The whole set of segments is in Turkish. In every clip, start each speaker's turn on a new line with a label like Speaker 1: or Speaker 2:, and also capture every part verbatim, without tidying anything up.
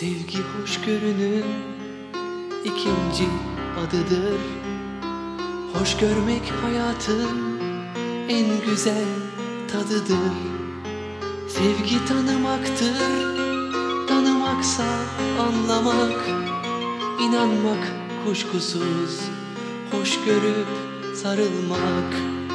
Speaker 1: Sevgi hoşgörünün ikinci adıdır. Hoş görmek hayatın en güzel tadıdır. Sevgi tanımaktır, tanımaksa anlamak, inanmak kuşkusuz, hoş görüp sarılmak.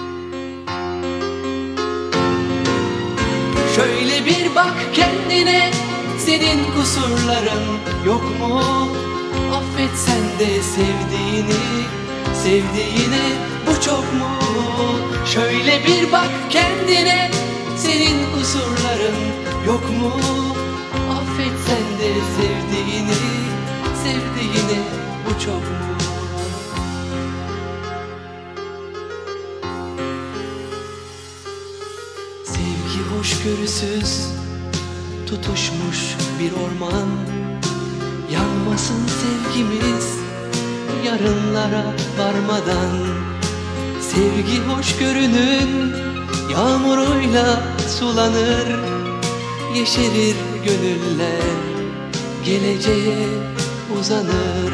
Speaker 1: Şöyle bir bak kendine, senin kusurların yok mu? Affetsen de sevdiğini, sevdiğine bu çok mu? Şöyle bir bak kendine, senin kusurların yok mu? Affetsen de sevdiğini, sevdiğine bu çok mu? Sevgi hoşgörüsüz tutuşmuş bir orman. Yanmasın sevgimiz yarınlara varmadan. Sevgi hoşgörünün yağmuruyla sulanır. Yeşerir gönüller, geleceğe uzanır.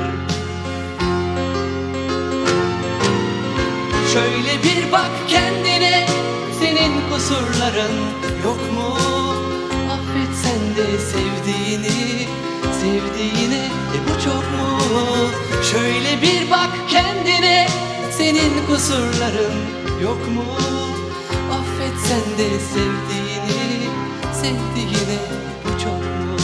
Speaker 1: Şöyle bir bak kendine, senin kusurların yok mu? Affetsen de sevdiğini, sevdiğine e bu çok mu? Şöyle bir bak kendine, senin kusurların yok mu? Affetsen de sevdiğini, sevdiğine bu çok mu?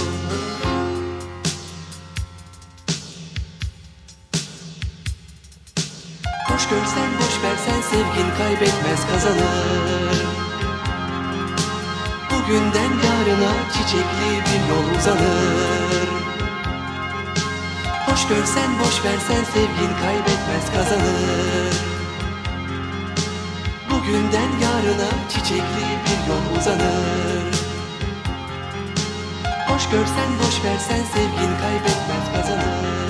Speaker 1: Hoş görsen boş versen sevgin kaybetmez kazanır. Bugünden yarına çiçekli bir yol uzanır. Hoş görsen boş versen sevgin kaybetmez kazanır. Bugünden yarına çiçekli bir yol uzanır. Hoş görsen boş versen sevgin kaybetmez kazanır.